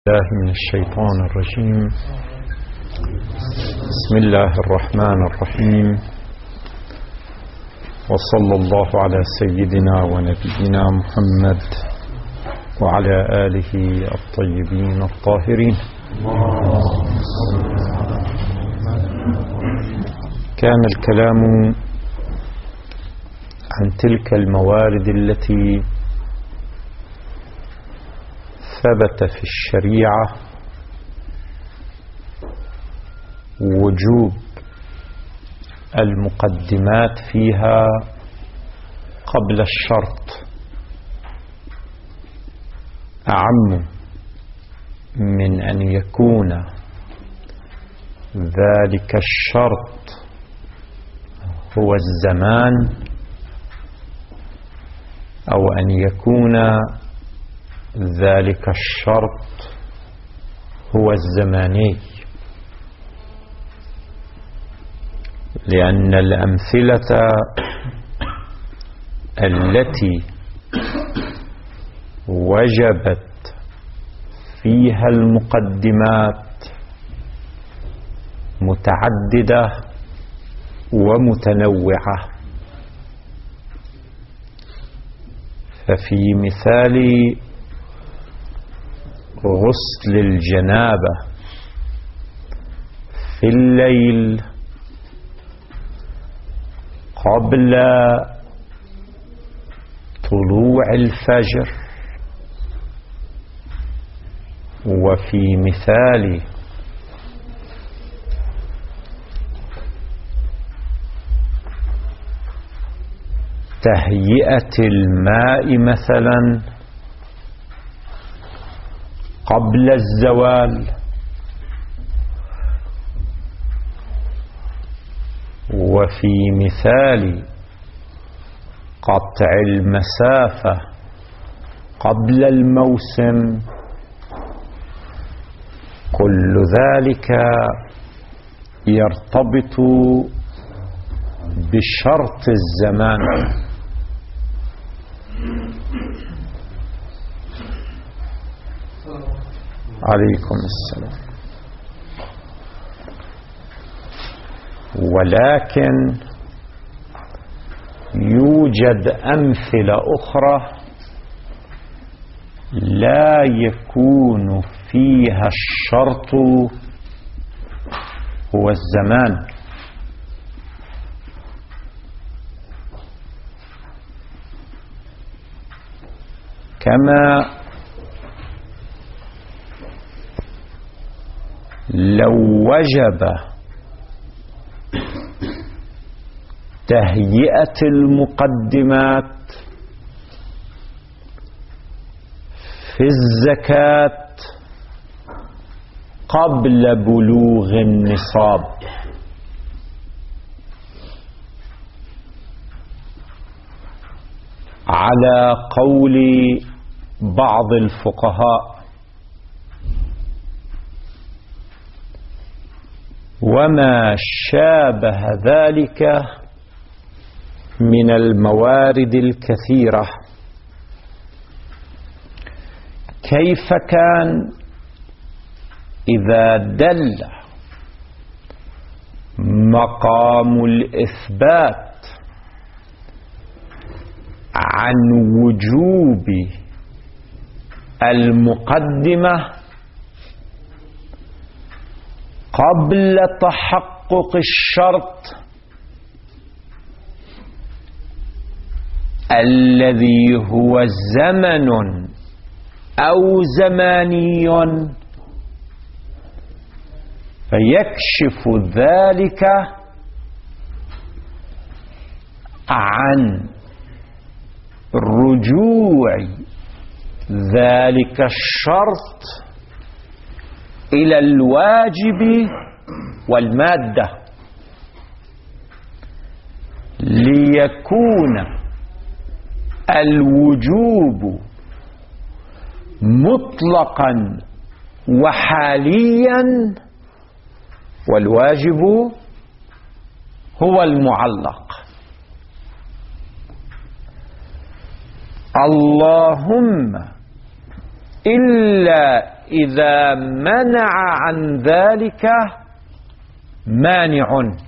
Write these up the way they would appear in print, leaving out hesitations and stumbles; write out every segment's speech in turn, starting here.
الله من الشيطان الرجيم. بسم الله الرحمن الرحيم، وصلى الله على سيدنا ونبينا محمد وعلى آله الطيبين الطاهرين. كان الكلام عن تلك الموارد التي ثبت في الشريعة وجوب المقدمات فيها قبل الشرط أعم من أن يكون ذلك الشرط هو الزمان أو أن يكون ذلك الشرط هو الزماني، لأن الأمثلة التي وجبت فيها المقدمات متعددة ومتنوعة. ففي مثال غسل الجنابة في الليل قبل طلوع الفجر، وفي مثال تهيئة الماء مثلا قبل الزوال، وفي مثال قطع المسافة قبل الموسم، كل ذلك يرتبط بشرط الزمان. عليكم السلام. ولكن يوجد أمثلة أخرى لا يكون فيها الشرط هو الزمان، كما لو وجب تهيئة المقدمات في الزكاة قبل بلوغ النصاب، على قول بعض الفقهاء، وما شابه ذلك من الموارد الكثيرة، كيف كان إذا دل مقام الإثبات عن وجوب المقدمة قبل تحقق الشرط الذي هو زمن أو زماني، فيكشف ذلك عن رجوع ذلك الشرط إلى الواجب والمادة، ليكون الوجوب مطلقا وحاليا، والواجب هو المعلق. اللهم إلا إذا منع عن ذلك مانع،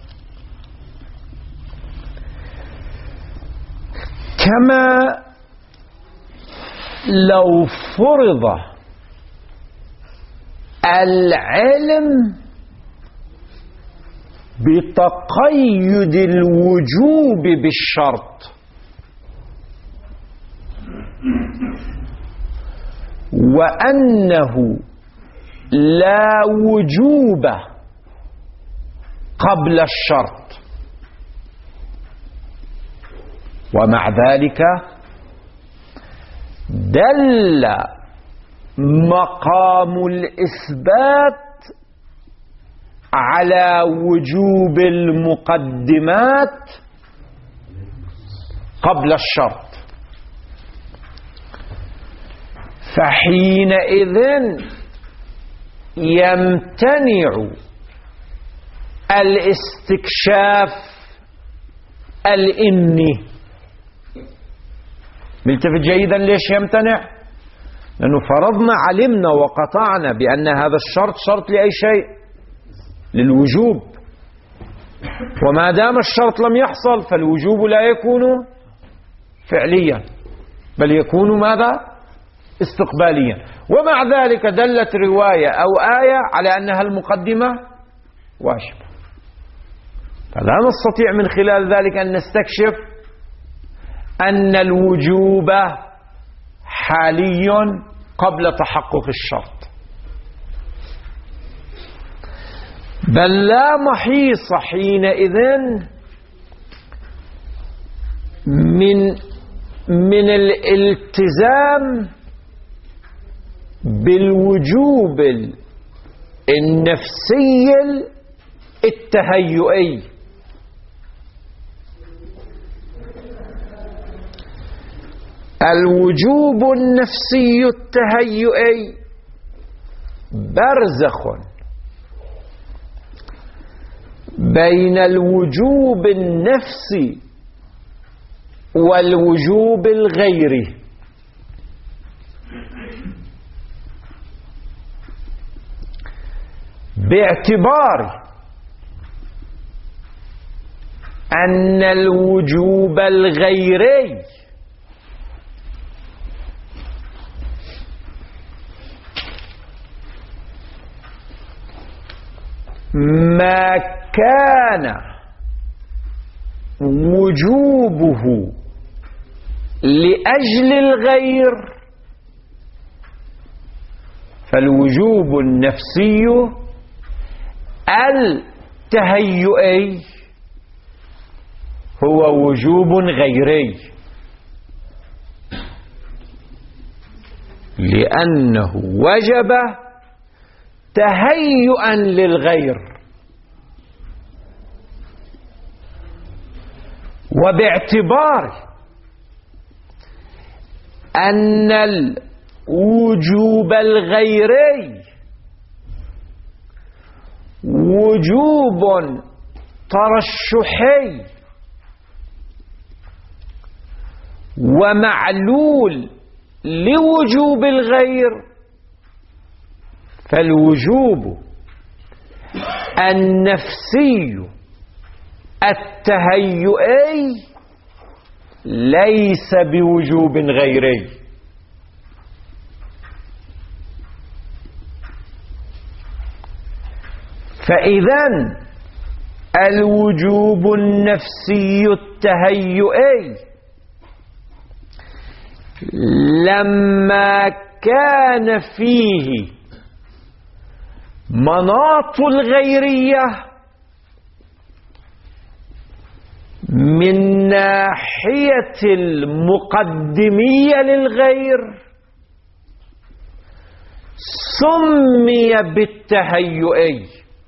كما لو فرض العلم بتقيد الوجوب بالشرط، وأنه لا وجوب قبل الشرط، ومع ذلك دل مقام الإثبات على وجوب المقدمات قبل الشرط، فحينئذ يمتنع الاستكشاف الإني. ملتفت جيدا ليش يمتنع؟ لأنه فرضنا علمنا وقطعنا بأن هذا الشرط شرط لأي شيء، للوجوب، وما دام الشرط لم يحصل فالوجوب لا يكون فعليا بل يكون ماذا؟ استقباليا. ومع ذلك دلت رواية أو آية على أنها المقدمة واجبة، فلا نستطيع من خلال ذلك أن نستكشف أن الوجوب حالي قبل تحقق الشرط، بل لا محيص حينئذ من الالتزام بالوجوب النفسي التهيئي. الوجوب النفسي التهيئي برزخ بين الوجوب النفسي والوجوب الغيري، باعتبار أن الوجوب الغيري ما كان وجوبه لأجل الغير فالوجوب النفسي التهيئي هو وجوب غيري، لأنه وجب تهيئا للغير، وباعتبار أن الوجوب الغيري وجوب ترشحي ومعلول لوجوب الغير، فالوجوب النفسي التهيئي ليس بوجوب غيري. فإذن الوجوب النفسي التهيئي لما كان فيه مناط الغيرية من ناحية المقدمية للغير سمي بالتهيئي،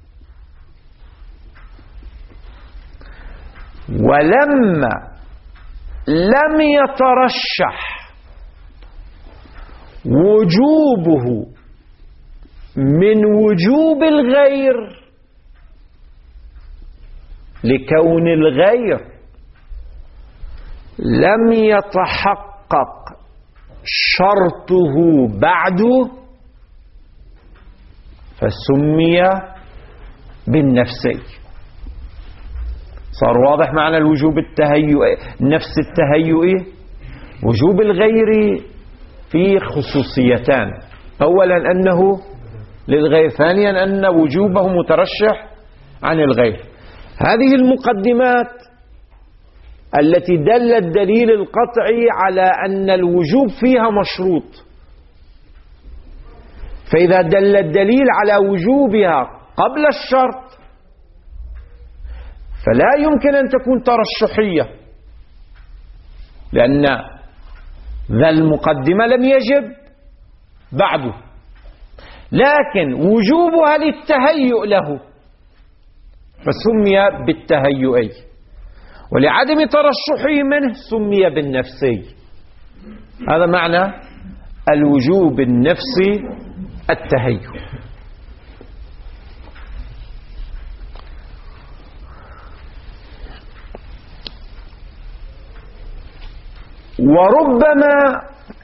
ولما لم يترشح وجوبه من وجوب الغير لكون الغير لم يتحقق شرطه بعد، فسمي بالنفسي. صار واضح معنى الوجوب التهيئي، نفس التهيئ. وجوب الغير فيه خصوصيتان: أولا أنه للغير، ثانيا أن وجوبه مترشح عن الغير. هذه المقدمات التي دل الدليل القطعي على أن الوجوب فيها مشروط، فإذا دل الدليل على وجوبها قبل الشرط فلا يمكن أن تكون ترشحية، لأن ذا المقدمة لم يجب بعده، لكن وجوبها للتهيؤ له فسمي بالتهيئي، ولعدم ترشحه منه سمي بالنفسي. هذا معنى الوجوب النفسي التهيؤ. وربما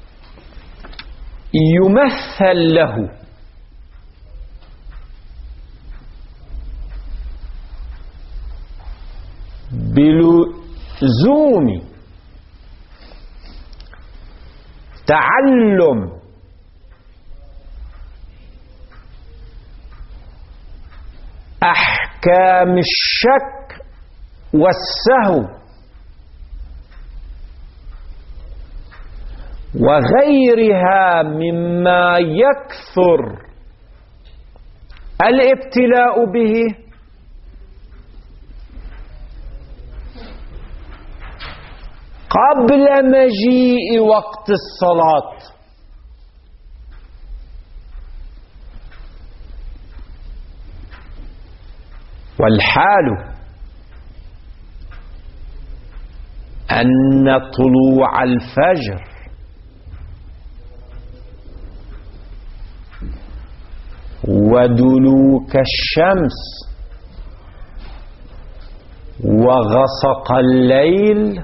يمثل له بلزوم تعلم أحكام الشك والسهو وغيرها مما يكثر الابتلاء به قبل مجيء وقت الصلاة، والحال أن طلوع الفجر ودلوك الشمس وغسق الليل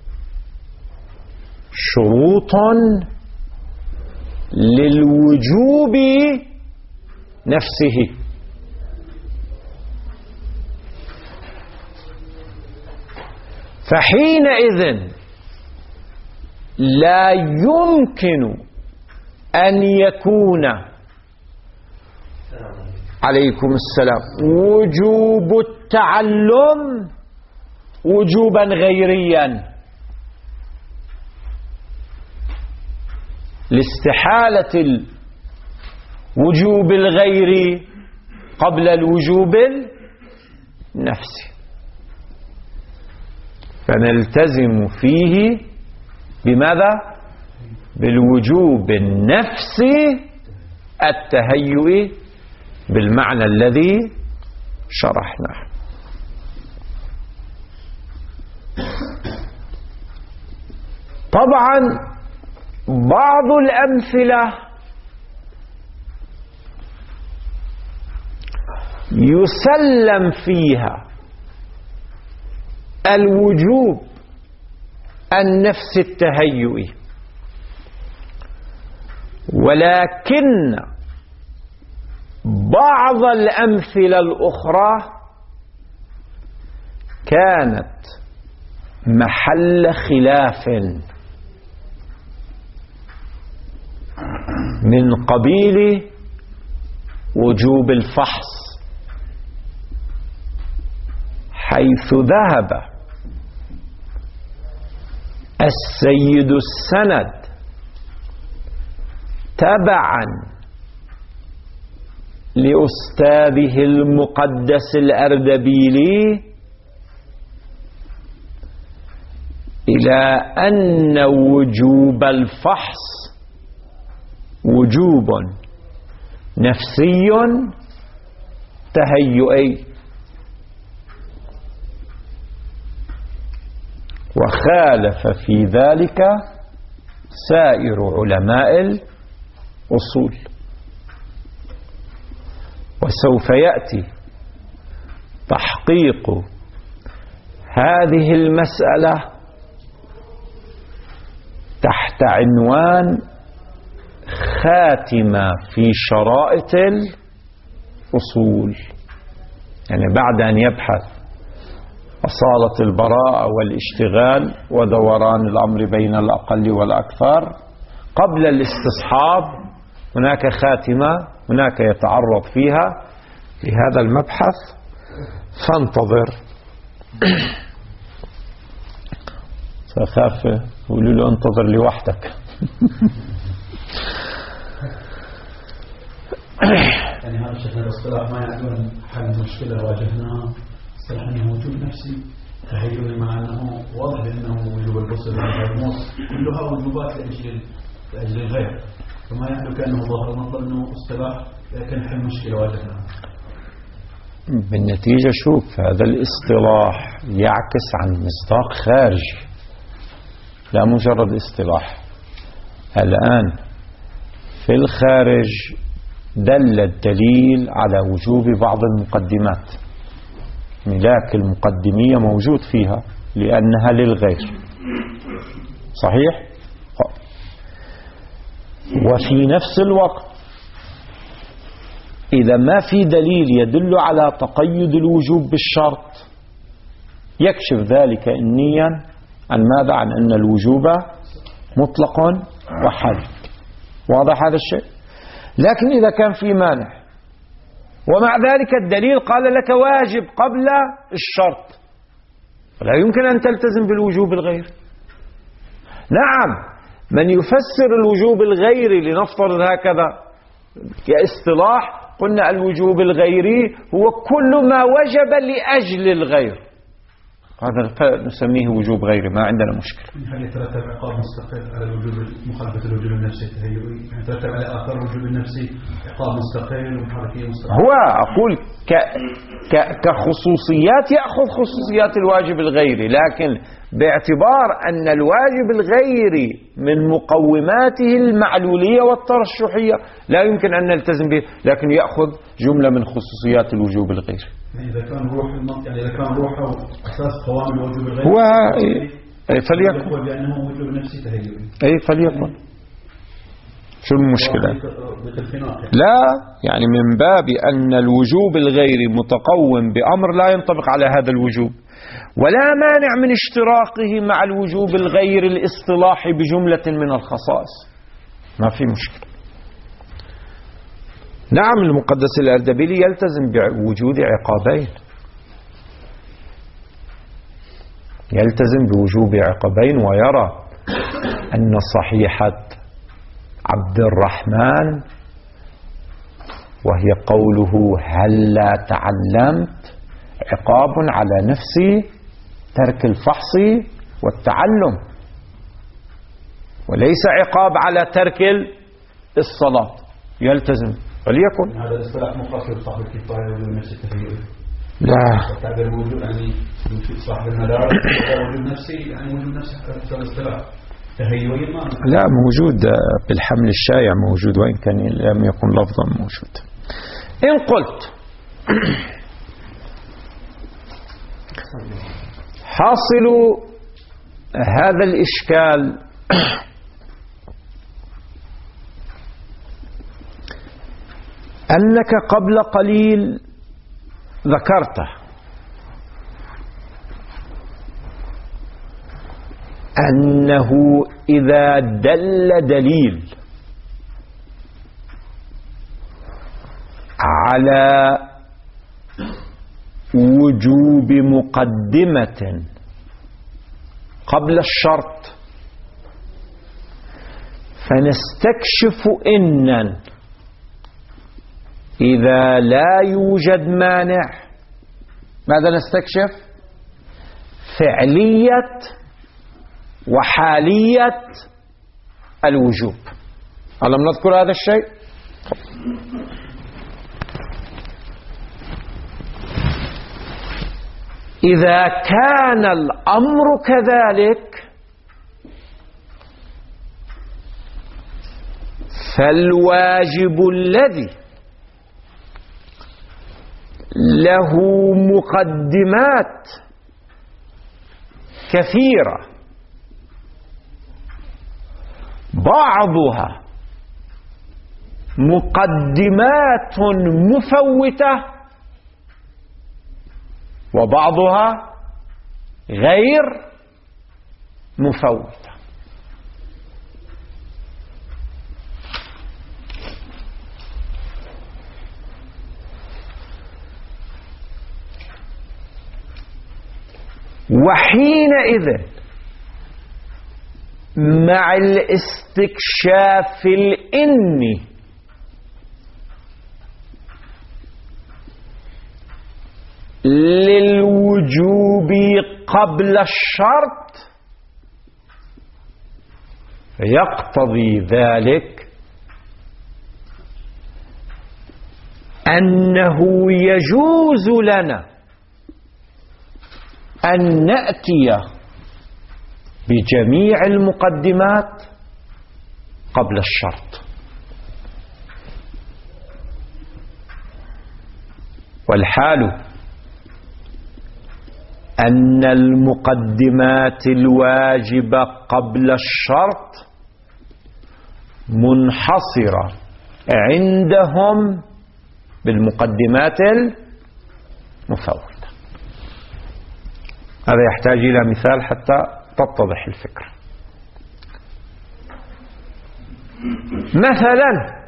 شروط للوجوب نفسه. فحينئذ لا يمكن أن يكون عليكم السلام وجوب التعلم وجوبا غيريا، لاستحالة الوجوب الغيري قبل الوجوب النفسي، فنلتزم فيه بماذا؟ بالوجوب النفسي التهيئ بالمعنى الذي شرحناه. طبعا بعض الأمثلة يسلم فيها الوجوب النفس التهيئي، ولكن بعض الأمثلة الأخرى كانت محل خلاف من قبيل وجوب الفحص، حيث ذهب السيد السند تبعا لأستاذه المقدس الأردبيلي إلى أن وجوب الفحص وجوب نفسي تهيئي، وخالف في ذلك سائر علماء الأصول. وسوف يأتي تحقيق هذه المسألة تحت عنوان خاتمة في شرائط الأصول، يعني بعد أن يبحث أصالة البراءة والاشتغال ودوران الأمر بين الأقل والأكثر، قبل الاستصحاب هناك خاتمة، هناك يتعرض فيها لهذا المبحث، فانتظر. سأخاف يقولوا له انتظر لوحدك. يعني هذا الشيخ الاصطلاح ما يعدون حل مشكلة واجهناها، اصطلاح انه وجود نفسي تهيئ، مع انه واضح انه وجوب البصر والموس كلها وجوبات لاجل الغير، فما يعدو كانه ظاهر المطلب انه اصطلاح كان حل مشكلة واجهناها. بالنتيجة شوف، هذا الاصطلاح يعكس عن مصداق خارجي لا مجرد اصطلاح. الآن في الخارج دل الدليل على وجوب بعض المقدمات، ملاك المقدمية موجود فيها لأنها للغير، صحيح؟ وفي نفس الوقت إذا ما في دليل يدل على تقيد الوجوب بالشرط، يكشف ذلك إنيا عن ماذا؟ عن أن الوجوب مطلق وحد. واضح هذا الشيء؟ لكن إذا كان في مانع ومع ذلك الدليل قال لك واجب قبل الشرط، فلا يمكن أن تلتزم بالوجوب الغير. نعم، من يفسر الوجوب الغيري لنفترض هكذا كاصطلاح، قلنا الوجوب الغيري هو كل ما وجب لأجل الغير، هذا نسميه وجوب غيري، ما عندنا مشكلة. هل يترتب عقاب مستقل على الوجوب مخالفة الوجوب النفسي التهيئي؟ يعني يترتب على آثار الوجوب النفسي عقاب مستقل ومحركية مستقلة؟ هو أقول كخصوصيات يأخذ خصوصيات الواجب الغيري، لكن باعتبار أن الواجب الغيري من مقوماته المعلولية والترشحية لا يمكن أن نلتزم به، لكن يأخذ جملة من خصوصيات الوجوب الغيري. يعني إذا كان روح المنطق، يعني إذا كان روحه أساس قوام الوجوب الغيري هو فليكن يقول بأنه وجوب نفسي تهيئي. أي فليكن، شو المشكلة؟ لا، يعني من باب أن الوجوب الغيري متقوم بأمر لا ينطبق على هذا الوجوب، ولا مانع من اشتراكه مع الوجوب الغير الاصطلاحي بجملة من الخصائص، ما في مشكلة. نعم، المقدس الأردبيلي يلتزم بوجود عقابين، يلتزم بوجوب عقابين، ويرى أن صحيحة عبد الرحمن وهي قوله هلا تعلمت عقاب على نفسي ترك الفحص والتعلم، وليس عقاب على ترك الصلاة. يلتزم فليكن. هذا الاصطلاح مقاصد صاحب الكفاية وجوب نفسي التهيئي. لا، تعبير الوجوب يعني صاحب المدارس وجوب نفسي، يعني وجوب نفسي حتى الاصطلاح تهيئي ما لا موجود بالحمل الشائع، موجود وإن كان لم يكن لفظا موجود. إن قلت حاصل هذا الإشكال أنك قبل قليل ذكرت أنه إذا دل دليل على وجوب مقدمة قبل الشرط فنستكشف إن إذا لا يوجد مانع، ماذا نستكشف؟ فعلية وحالية الوجوب. ألم نذكر هذا الشيء؟ إذا كان الأمر كذلك فالواجب الذي له مقدمات كثيرة بعضها مقدمات مفوتة وبعضها غير مفوتة. وحينئذ مع الاستكشاف الإني للوجوب قبل الشرط يقتضي ذلك أنه يجوز لنا أن نأتي بجميع المقدمات قبل الشرط. والحال أن المقدمات الواجبة قبل الشرط منحصرة عندهم بالمقدمات المفوتة. هذا يحتاج إلى مثال حتى تتضح الفكرة. مثلا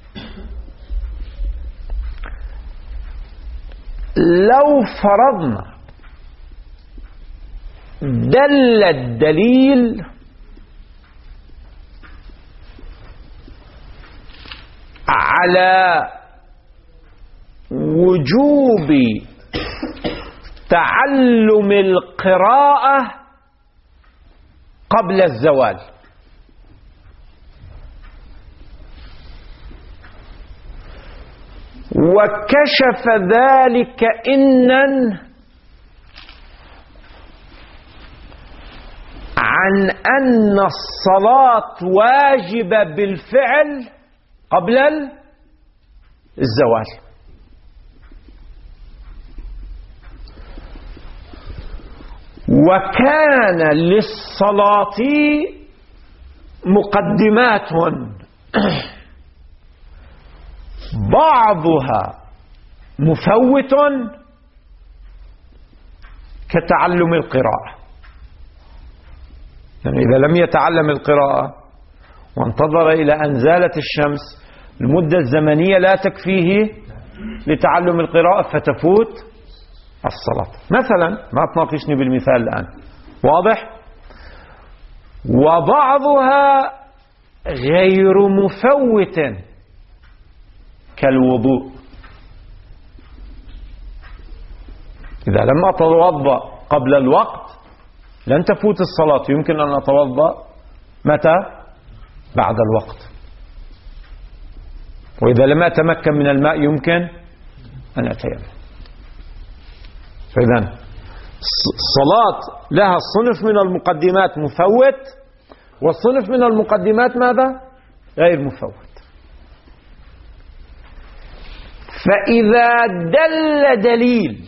لو فرضنا دل الدليل على وجوب تعلم القراءة قبل الزوال، وكشف ذلك إنًا عن أن الصلاة واجبة بالفعل قبل الزوال، وكان للصلاة مقدمات بعضها مفوت كتعلم القراءة. يعني إذا لم يتعلم القراءة وانتظر إلى أن زالت الشمس، المدة الزمنية لا تكفيه لتعلم القراءة فتفوت الصلاة مثلا. ما تناقشني بالمثال الآن، واضح؟ وبعضها غير مفوت كالوضوء. إذا لم أتوضأ قبل الوقت لن تفوت الصلاة، يمكن أن أتوضأ متى؟ بعد الوقت. وإذا لم أتمكن من الماء يمكن أن أتيمم. فإذن الصلاة لها صنف من المقدمات مفوت، والصنف من المقدمات ماذا؟ غير مفوت. فإذا دل دليل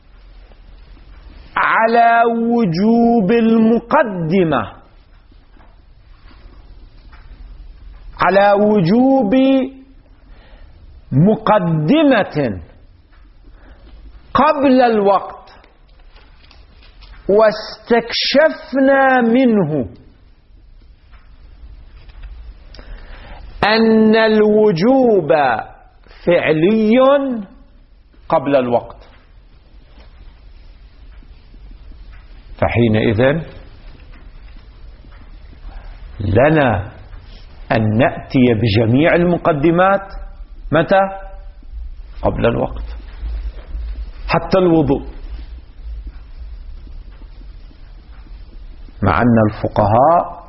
على وجوب المقدمة، على وجوب مقدمة قبل الوقت، واستكشفنا منه أن الوجوب فعلي قبل الوقت، فحينئذ لنا أن نأتي بجميع المقدمات متى؟ قبل الوقت، حتى الوضوء، مع أن الفقهاء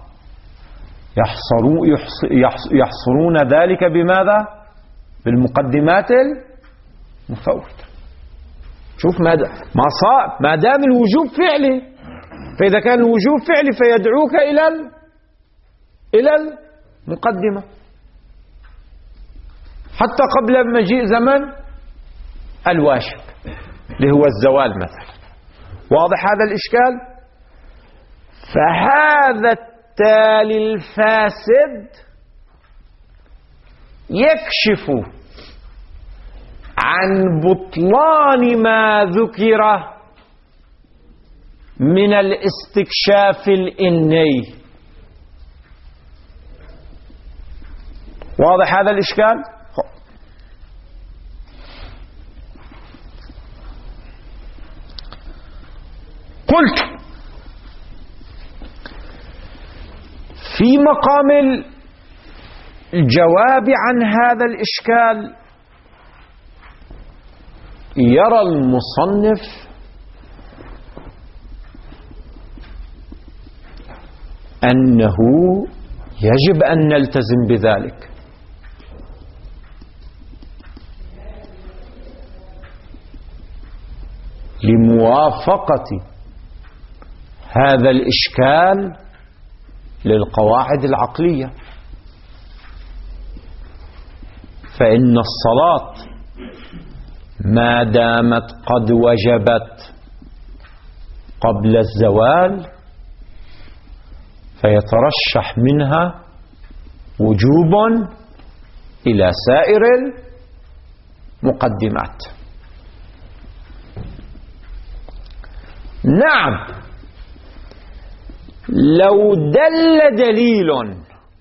يحصرون ذلك بماذا؟ بالمقدمات المفوتة. شوف ما دام الوجوب فعلي، فإذا كان الوجوب فعلي فيدعوك إلى المقدمة حتى قبل مجيء زمن الواجب اللي هو الزوال مثلا. واضح هذا الإشكال؟ فهذا التالي الفاسد يكشف عن بطلان ما ذكر من الاستكشاف الإني. واضح هذا الإشكال؟ قلت في مقام الجواب عن هذا الإشكال يرى المصنف أنه يجب أن نلتزم بذلك، لموافقة هذا الإشكال للقواعد العقلية. فإن الصلاة ما دامت قد وجبت قبل الزوال فيترشح منها وجوب إلى سائر المقدمات. نعم، لو دل دليل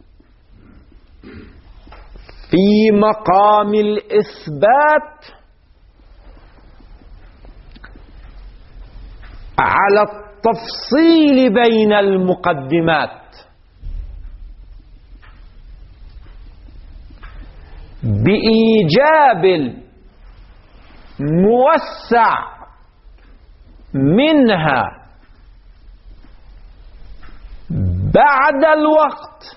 في مقام الإثبات على التفصيل بين المقدمات بإيجاب الموسع منها بعد الوقت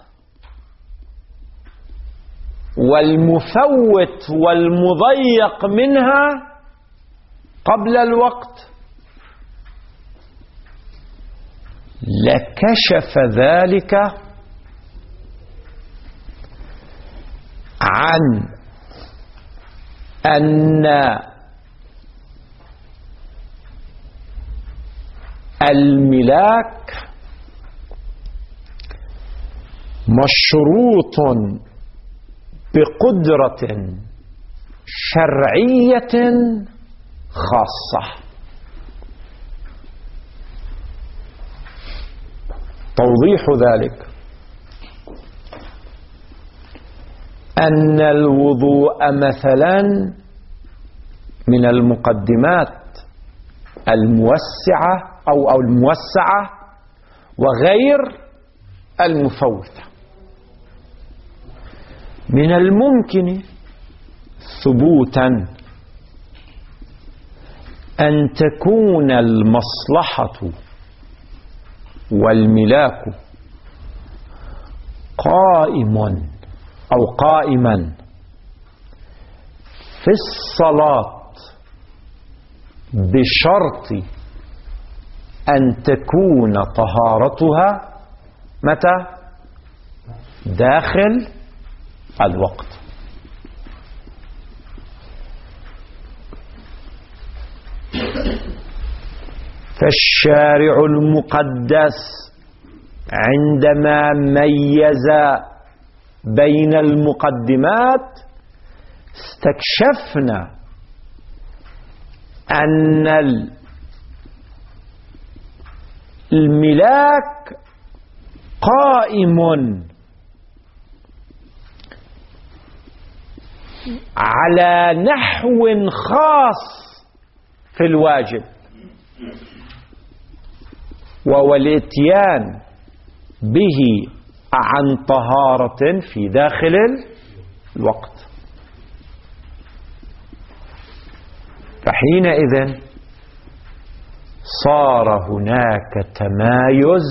والمفوت والمضيق منها قبل الوقت، لكشف ذلك عن أن الملاك مشروط بقدرة شرعية خاصة. توضيح ذلك أن الوضوء مثلا من المقدمات الموسعة أو الموسعة وغير المفوتة. من الممكن ثبوتا أن تكون المصلحة والملاك قائما في الصلاة بشرط أن تكون طهارتها متى؟ داخل الوقت. فالشارع المقدس عندما ميز بين المقدمات استكشفنا أن الملاك قائم على نحو خاص في الواجب، وهو الاتيان به عن طهارة في داخل الوقت. فحينئذ صار هناك تمايز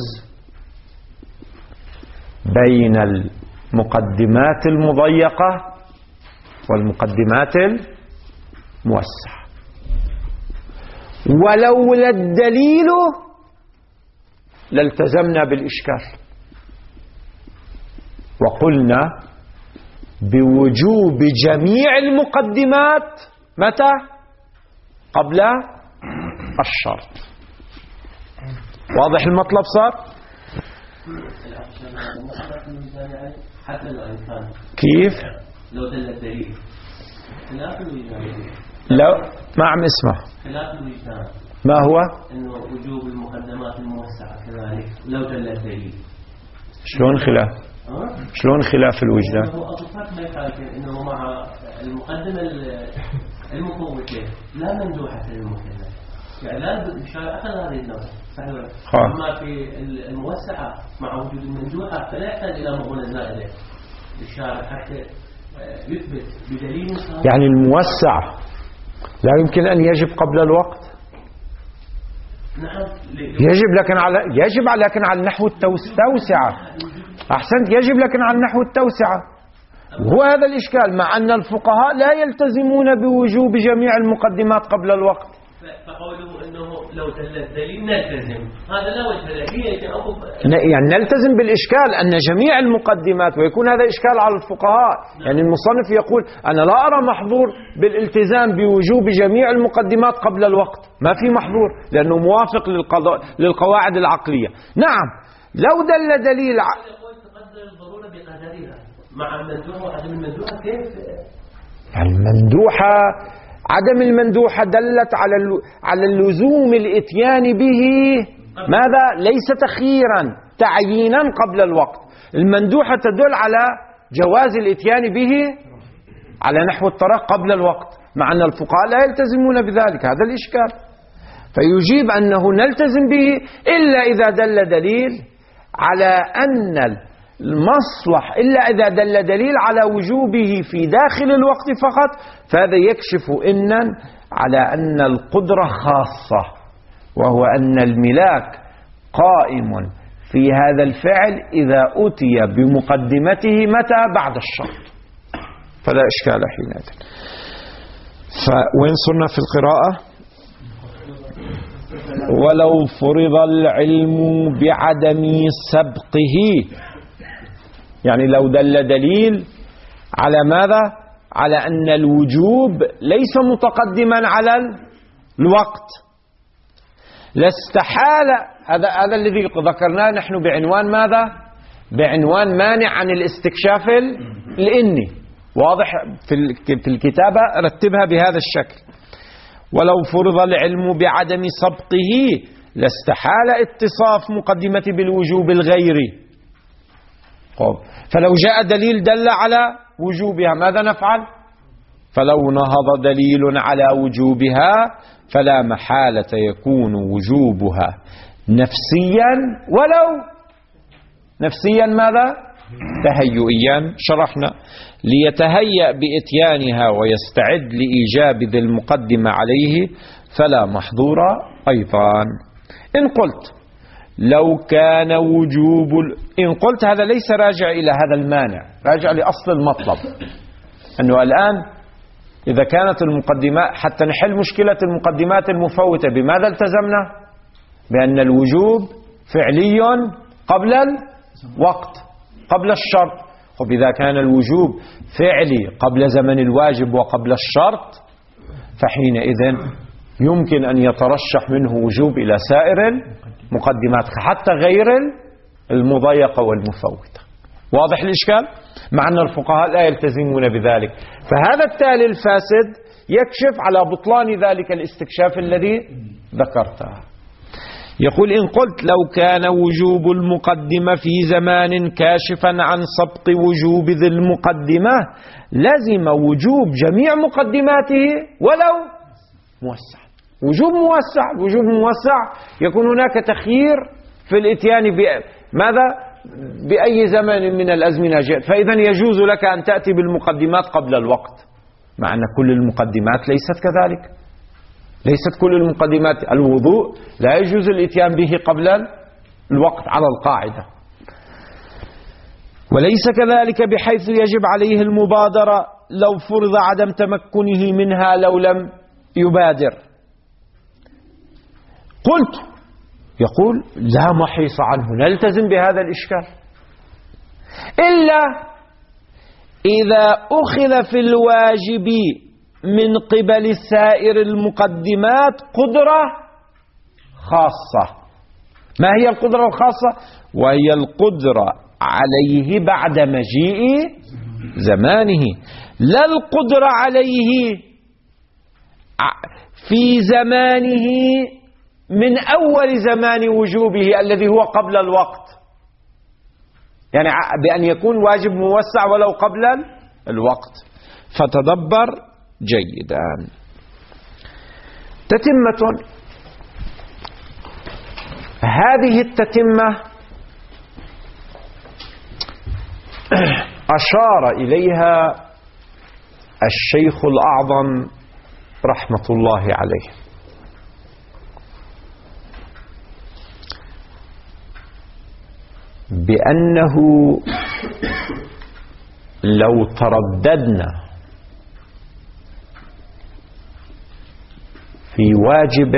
بين المقدمات المضيقة والمقدمات الموسعة. ولولا الدليل لالتزمنا بالإشكال وقلنا بوجوب جميع المقدمات متى؟ قبل الشرط. واضح المطلب صار؟ كيف؟ لو دل الدليل خلاف الوجدان. لو ما عم اسمع خلاف الوجدان ما هو؟ انه وجوب المقدمات الموسعه كذلك لو دل الدليل. شلون خلاف؟ شلون خلاف الوجدان؟ هو أضفات ما يحاكم انه مع المقدمه المفوته لا مندوحه للمكلف، يعني لا الشارع اخذ هذه النظره صحيح. اما في الموسعه مع وجود المندوحه فلا يحتاج الى مغونه زائده للشارع حتى يثبت بدليل صحيح. يعني الموسع لا يمكن ان يجب قبل الوقت. نعم يجب لكن على النحو التوسعه. احسنت، يجب لكن على النحو التوسعه. وهو هذا الاشكال، مع ان الفقهاء لا يلتزمون بوجوب جميع المقدمات قبل الوقت. فقوله انه لو دل الدليل نلتزم، هذا لا وجه له. يعني نلتزم بالاشكال ان جميع المقدمات، ويكون هذا اشكال على الفقهاء. يعني المصنف يقول انا لا ارى محظور بالالتزام بوجوب جميع المقدمات قبل الوقت، ما في محظور لانه موافق للقواعد العقليه. نعم لو دل دليل تقدر الضروره بقدرها مع المندوحه وعدم المندوحه كيف؟ يعني المندوحه عدم المندوحة دلت على اللزوم الاتيان به، ماذا؟ ليس تخييرا، تعيينا قبل الوقت. المندوحة تدل على جواز الاتيان به على نحو الطرق قبل الوقت، مع أن الفقهاء لا يلتزمون بذلك. هذا الإشكال. فيجيب أنه نلتزم به إلا إذا دل دليل على أن المصلح، إلا إذا دل دليل على وجوبه في داخل الوقت فقط، فهذا يكشف إنًا على أن القدرة خاصة، وهو أن الملاك قائم في هذا الفعل إذا أتي بمقدمته متى؟ بعد الشرط، فلا إشكال حينئذ. وين صرنا في القراءة؟ ولو فرض العلم بعدم سبقه، يعني لو دل دليل على ماذا؟ على أن الوجوب ليس متقدما على الوقت، لاستحال. هذا الذي ذكرناه نحن بعنوان ماذا؟ بعنوان مانع عن الاستكشاف الإني. واضح في الكتابة، رتبها بهذا الشكل. ولو فرض العلم بعدم سبقه لاستحال اتصاف مقدمة بالوجوب الغيري. فلو جاء دليل دل على وجوبها ماذا نفعل؟ فلو نهض دليل على وجوبها فلا محالة يكون وجوبها نفسيا، ولو نفسيا ماذا؟ تهيئيا. شرحنا ليتهيأ بإتيانها ويستعد لإيجاب ذي المقدمة عليه فلا محظور أيضا. إن قلت لو كان وجوب إن قلت هذا ليس راجع إلى هذا المانع، راجع لأصل المطلب، أنه الآن إذا كانت المقدمات، حتى نحل مشكلة المقدمات المفوتة، بماذا التزمنا؟ بأن الوجوب فعلي قبل الوقت، قبل الشرط. وإذا كان الوجوب فعلي قبل زمن الواجب وقبل الشرط، فحينئذ يمكن أن يترشح منه وجوب إلى سائر المقدمات حتى غير المضيقة والمفوتة. واضح الإشكال؟ مع أن الفقهاء لا يلتزمون بذلك. فهذا التالي الفاسد يكشف على بطلان ذلك الاستكشاف الذي ذكرته. يقول إن قلت لو كان وجوب المقدمة في زمان كاشفا عن سبق وجوب ذي المقدمة لزم وجوب جميع مقدماته ولو موسع. وجوب موسع، وجوب موسع يكون هناك تخيير في الاتيان بماذا؟ بأي زمن من الأزمنة جاءت، فإذا يجوز لك أن تأتي بالمقدمات قبل الوقت، مع أن كل المقدمات ليست كذلك. ليست كل المقدمات. الوضوء لا يجوز الاتيان به قبل الوقت على القاعدة، وليس كذلك بحيث يجب عليه المبادرة لو فرض عدم تمكنه منها لو لم يبادر. قلت يقول لا محيص عنه، نلتزم بهذا الإشكال إلا إذا أخذ في الواجب من قبل سائر المقدمات قدرة خاصة. ما هي القدرة الخاصة؟ وهي القدرة عليه بعد مجيء زمانه، لا القدرة عليه في زمانه من أول زمان وجوبه الذي هو قبل الوقت، يعني بأن يكون واجب موسع ولو قبل الوقت. فتدبر جيدا. تتمة، هذه التتمة أشار إليها الشيخ الأعظم رحمة الله عليه، بأنه لو ترددنا في واجب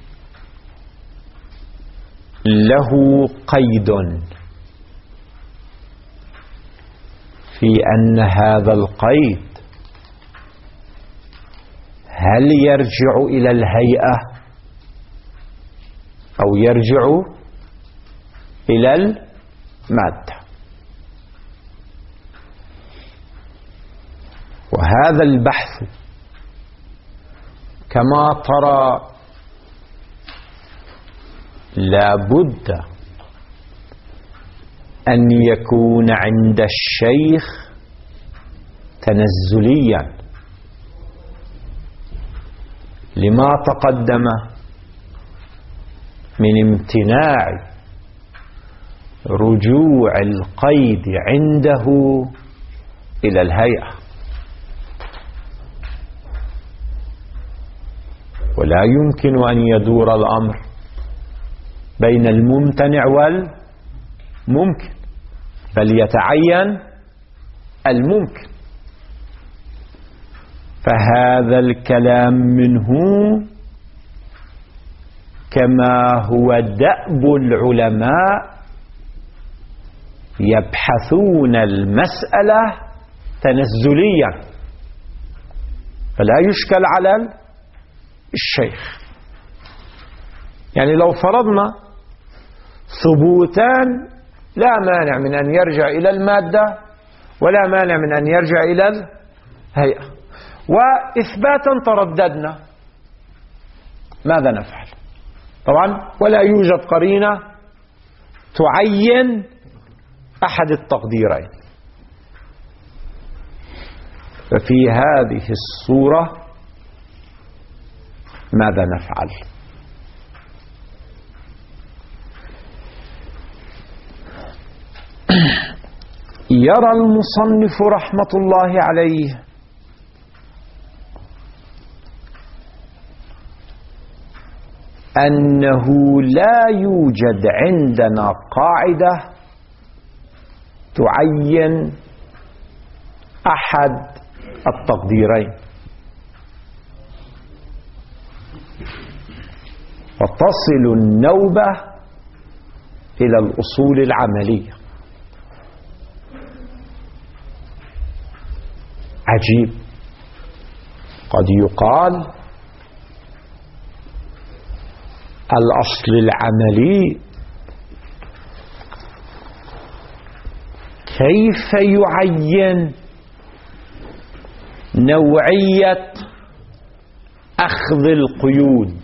له قيد في أن هذا القيد هل يرجع إلى الهيئة أو يرجع إلى المادة، وهذا البحث كما ترى لا بد أن يكون عند الشيخ تنزليا لما تقدم من امتناع رجوع القيد عنده إلى الهيئة، ولا يمكن أن يدور الأمر بين الممتنع والممكن، بل يتعين الممكن. فهذا الكلام منه كما هو دأب العلماء يبحثون المسألة تنزليا، فلا يشكل على الشيخ. يعني لو فرضنا ثبوتان لا مانع من أن يرجع إلى المادة ولا مانع من أن يرجع إلى الهيئة، وإثباتا ترددنا، ماذا نفعل؟ طبعا ولا يوجد قرينة تعين أحد التقديرين. ففي هذه الصورة ماذا نفعل؟ يرى المصنف رحمة الله عليه أنه لا يوجد عندنا قاعدة تعين أحد التقديرين، وتصل النوبة إلى الأصول العملية. عجيب، قد يقال الأصل العملي كيف يعين نوعية أخذ القيود؟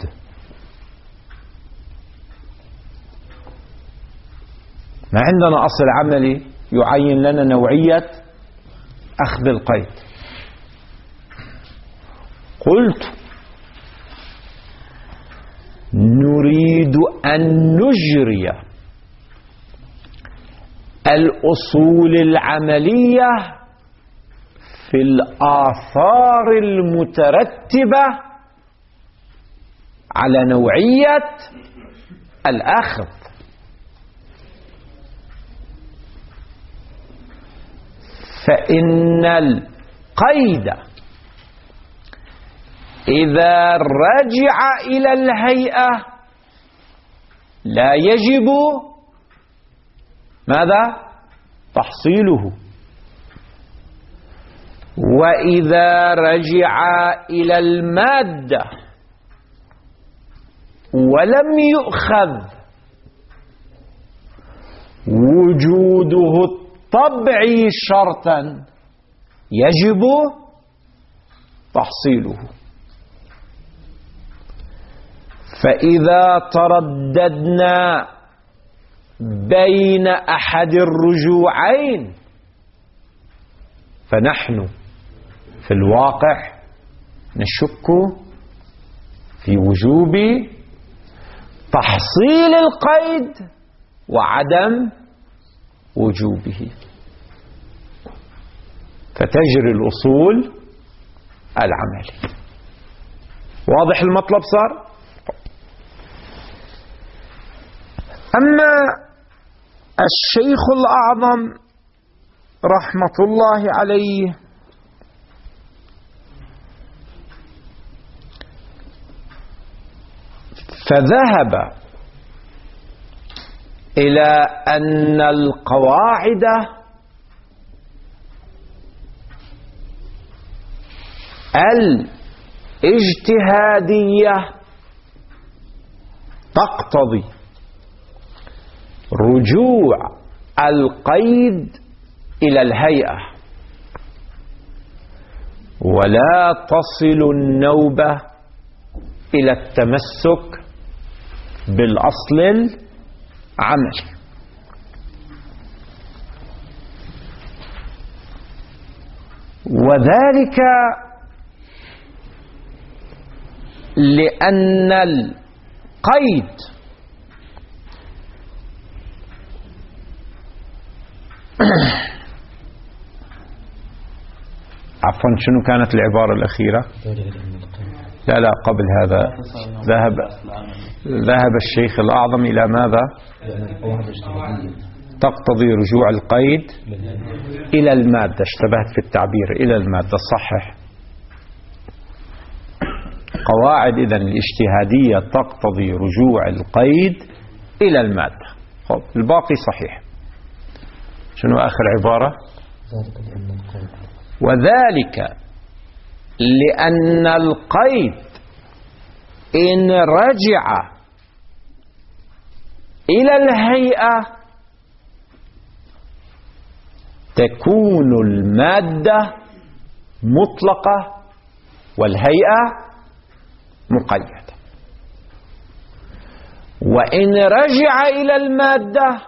ما عندنا أصل عملي يعين لنا نوعية أخذ القيد. قلت نريد أن نجري الأصول العملية في الآثار المترتبة على نوعية الأخذ. فإن القيد إذا رجع إلى الهيئة لا يجب ماذا؟ تحصيله، وإذا رجع إلى المادة ولم يؤخذ وجوده الطبعي شرطا يجب تحصيله. فإذا ترددنا بين أحد الرجوعين فنحن في الواقع نشك في وجوب تحصيل القيد وعدم وجوبه، فتجري الأصول العملية. واضح المطلب صار؟ أما الشيخ الأعظم رحمة الله عليه فذهب إلى أن القواعد الاجتهادية تقتضي رجوع القيد إلى الهيئة، ولا تصل النوبة إلى التمسك بالأصل العملي. وذلك لأن القيد عفوا شنو كانت العبارة الأخيرة؟ لا قبل هذا ذهب الشيخ الأعظم إلى ماذا؟ تقتضي رجوع القيد إلى المادة، اشتبهت في التعبير، إلى المادة صحح. قواعد إذن الاجتهادية تقتضي رجوع القيد إلى المادة. الباقي صحيح. شنو آخر عبارة؟ وذلك لأن القيد إن رجع إلى الهيئة تكون المادة مطلقة والهيئة مقيدة، وإن رجع إلى المادة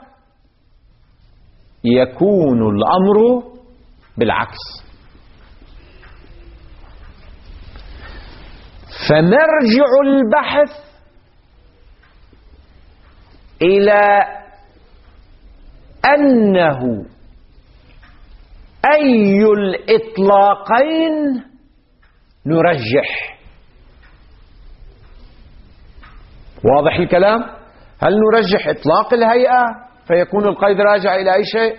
يكون الأمر بالعكس. فمرجع البحث إلى أنه أي الإطلاقين نرجح. واضح الكلام؟ هل نرجح إطلاق الهيئة فيكون القيد راجع إلى أي شيء؟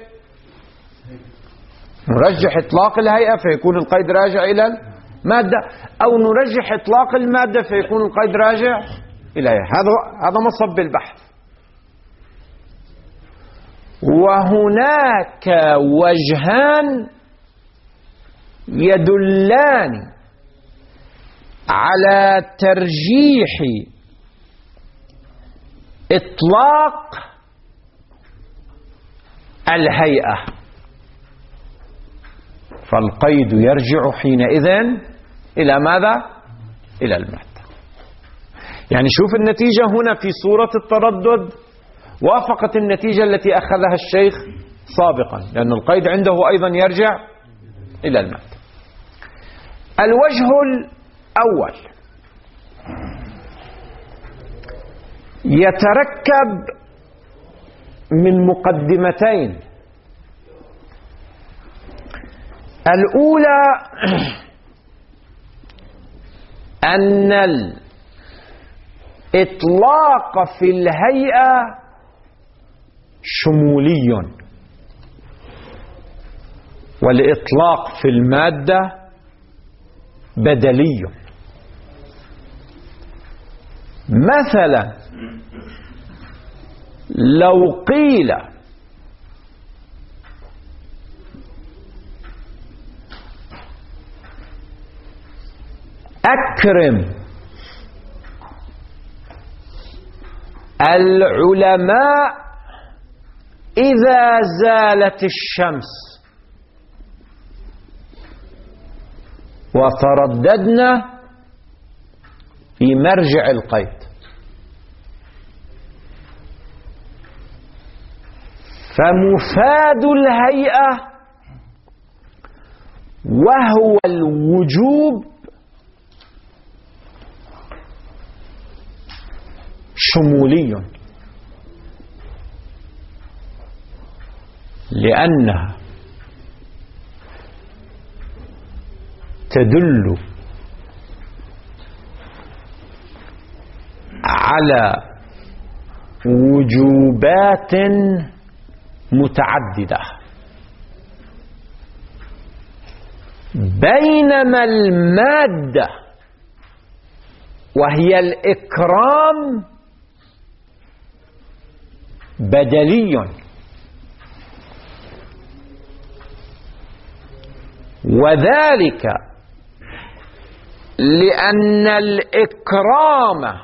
نرجح إطلاق الهيئة فيكون القيد راجع إلى المادة، أو نرجح إطلاق المادة فيكون القيد راجع إليها. هذا مصب البحث. وهناك وجهان يدلان على ترجيح إطلاق الهيئة، فالقيد يرجع حينئذ إلى ماذا؟ إلى المادة. يعني شوف النتيجة هنا في صورة التردد وافقت النتيجة التي أخذها الشيخ سابقا، لأن القيد عنده أيضا يرجع إلى المادة. الوجه الأول يتركب من مقدمتين. الأولى أن الإطلاق في الهيئة شمولي، والإطلاق في المادة بدلي. مثلا لو قيل أكرم العلماء إذا زالت الشمس، وترددنا في مرجع القيد، فمفاد الهيئة وهو الوجوب شمولي، لأنها تدل على وجوبات متعددة، بينما المادة وهي الإكرام بدلي، وذلك لأن الإكرام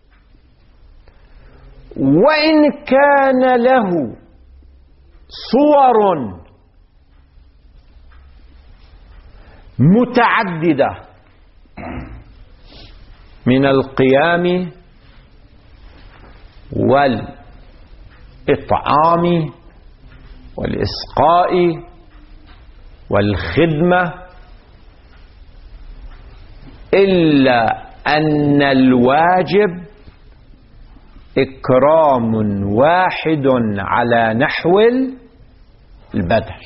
وإن كان له صور متعددة من القيام والإطعام والإسقاء والخدمة، إلا أن الواجب إكرام واحد على نحو البدل.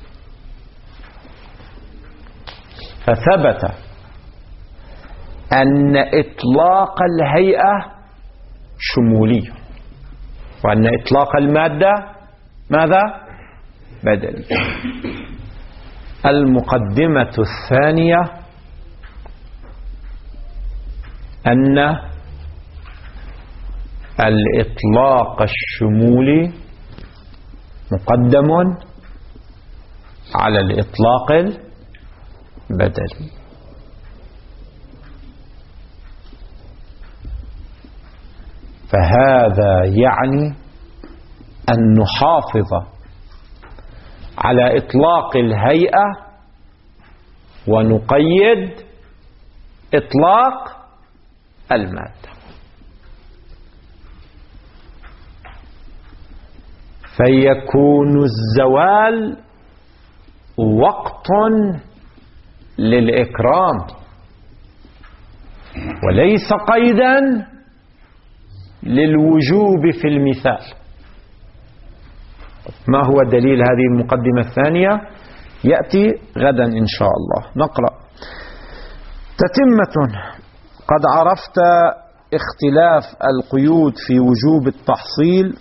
فثبت أن إطلاق الهيئة شمولي، وأن إطلاق المادة ماذا؟ بدلي. المقدمة الثانية أن الإطلاق الشمولي مقدم على الإطلاق البدلي. فهذا يعني أن نحافظ على إطلاق الهيئة ونقيد إطلاق المادة، فيكون الزوال وقت للإكرام وليس قيدا للوجوب في المثال. ما هو دليل هذه المقدمة الثانية؟ يأتي غدا إن شاء الله. نقرأ. تتمة. قد عرفت اختلاف القيود في وجوب التحصيل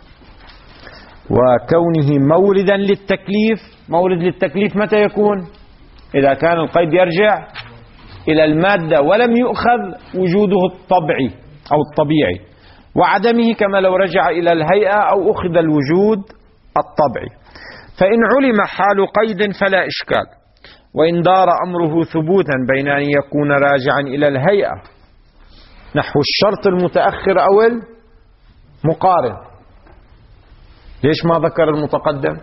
وكونه موردا للتكليف. مورد للتكليف متى يكون؟ إذا كان القيد يرجع إلى المادة ولم يؤخذ وجوده الطبيعي أو الطبيعي، وعدمه كما لو رجع إلى الهيئة أو أخذ الوجود الطبيعي. فإن علم حال قيد فلا إشكال، وإن دار أمره ثبوتا بين أن يكون راجعا إلى الهيئة نحو الشرط المتأخر أو المقارن. ليش ما ذكر المتقدم؟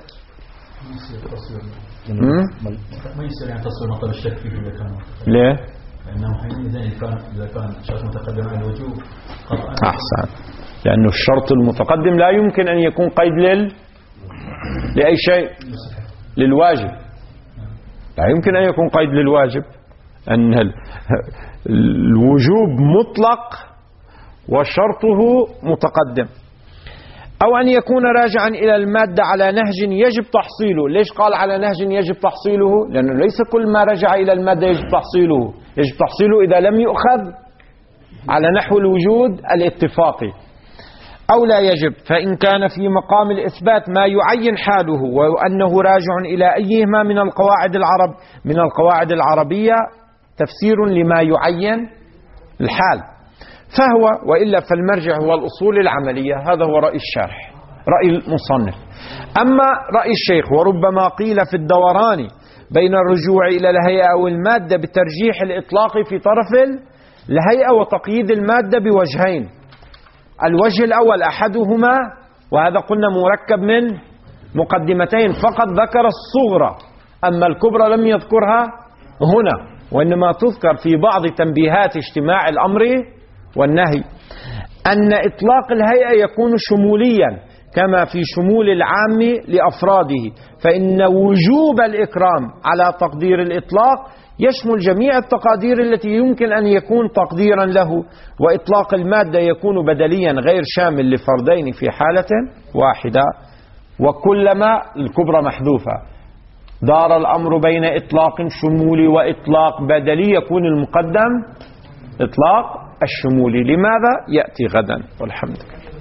ما يصير يعني تصوير مطلب الشك فيه إذا كان. ليه؟ لأنه حينئذ إذا كان شرط متقدم على الوجوب قطعا. أحسن. لأنه الشرط المتقدم لا يمكن أن يكون قيد لأي شيء، للواجب. لا يمكن أن يكون قيد للواجب، أن الوجوب مطلق وشرطه متقدم. أو أن يكون راجعا إلى المادة على نهج يجب تحصيله. ليش قال على نهج يجب تحصيله؟ لأنه ليس كل ما رجع إلى المادة يجب تحصيله. يجب تحصيله إذا لم يؤخذ على نحو الوجود الاتفاقي. أو لا يجب، فإن كان في مقام الإثبات ما يعين حاله وأنه راجع إلى أيهما من القواعد العربية تفسير لما يعين الحال فهو، وإلا فالمرجع هو الأصول العملية. هذا هو رأي الشارح، رأي المصنف. أما رأي الشيخ وربما قيل في الدوران بين الرجوع إلى الهيئة أو المادة بترجيح الإطلاق في طرف الهيئة وتقييد المادة بوجهين. الوجه الأول أحدهما، وهذا قلنا مركب من مقدمتين، فقط ذكر الصغرى أما الكبرى لم يذكرها هنا، وإنما تذكر في بعض تنبيهات اجتماع الأمر والنهي أن إطلاق الهيئة يكون شموليا كما في شمول العام لأفراده، فإن وجوب الإكرام على تقدير الإطلاق يشمل جميع التقادير التي يمكن أن يكون تقديرا له، وإطلاق المادة يكون بدليا غير شامل لفردين في حالة واحدة. وكلما الكبرى محذوفة دار الأمر بين إطلاق شمولي وإطلاق بدلي يكون المقدم إطلاق الشمولي. لماذا؟ يأتي غدا والحمد لله.